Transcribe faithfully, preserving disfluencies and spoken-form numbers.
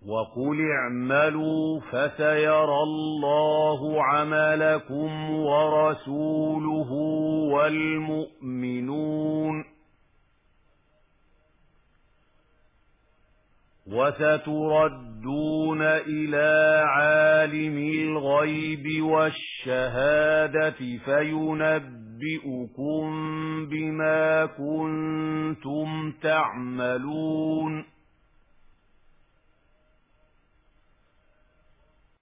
وقل اعملوا فسيرى الله عملكم ورسوله والمؤمنون وستردون إلى عالم الغيب والشهادة فينبئكم بما كنتم تعملون